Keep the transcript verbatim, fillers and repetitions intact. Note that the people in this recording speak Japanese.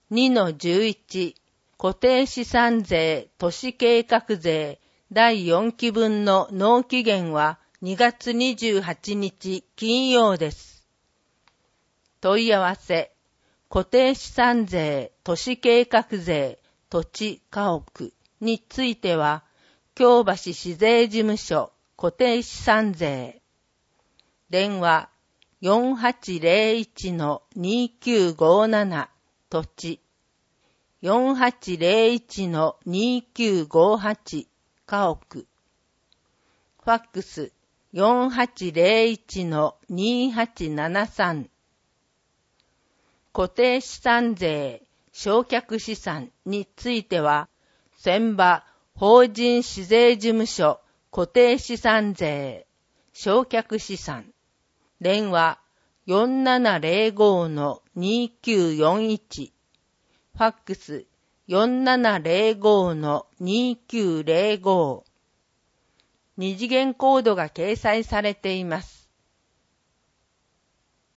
にのじゅういち 固定資産税都市計画税だいよんきぶんの納期限はにがつにじゅうはちにち金曜です。問い合わせ、固定資産税都市計画税土地家屋については、京橋市税事務所固定資産税。電話 よんはちぜろいちのにきゅうごなな 土地 よんはちぜろいちのにきゅうごはち 家屋。ファックス よんはちぜろいちのにはちななさん。固定資産税償却資産については、船場法人市税事務所固定資産税償却資産。電話 よんななぜろごのにきゅうよんいち。ファックス よんななぜろごのにきゅうぜろご。二次元コードが掲載されています。